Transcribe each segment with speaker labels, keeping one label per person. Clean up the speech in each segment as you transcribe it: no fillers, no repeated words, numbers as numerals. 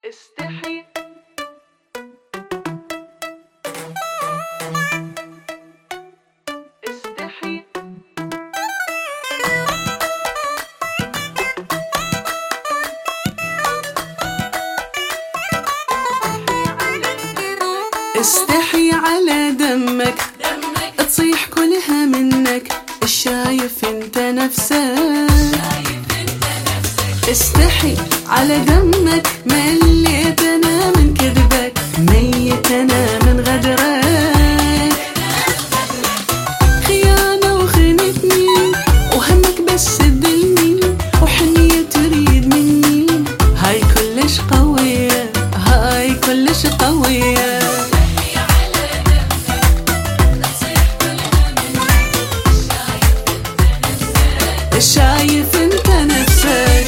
Speaker 1: استحي استحي استحي على دمك تصيح كلها منك، الشايف انت نفسك. استحي على دمك، مليت انا من كذبك، ميت انا من غدرك. خيانة وخنتني وهمك بس تدلني، وحنية تريد مني، هاي كلش قوية، هاي كلش قوية. شايف انت نفسك.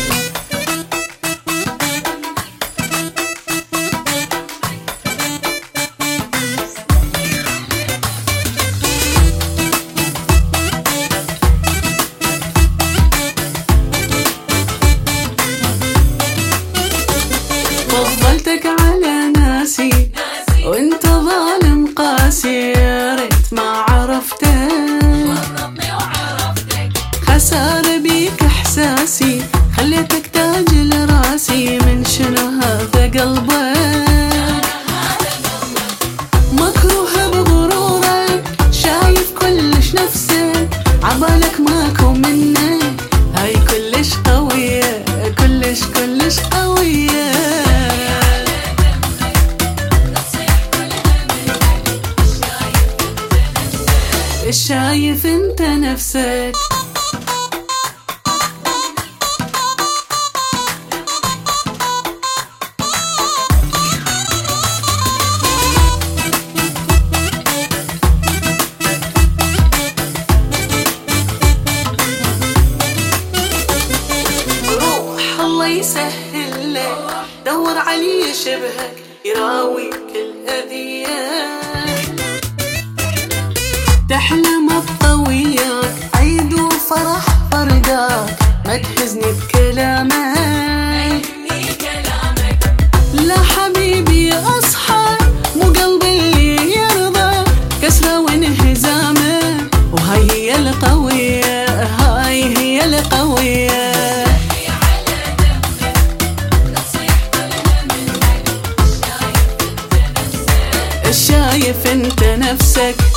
Speaker 1: فضلتك على ناسي وانت ظالم قاسي، يا ريت ما عرفتك. خسارة بيك احساسي، خليتك تاج لراسي، من شنو هذا قلبك؟ مكروهة بغرورك، شايف كلش نفسك، عبالك ماكو منك، هاي كلش قوية، كلش كلش قوية. شايف انت نفسك. الله يسهل لك، دور علي يشبهك، يراويك الأذية. تحلم بطوياك، عيد وفرح فرقاك، ما تحزني بكلامك. لا حبيبي أصحى، مو قلبي اللي يرضى، كسرة وانهزامك، وهاي هي القوية، هاي هي القوية. شايف انت نفسك.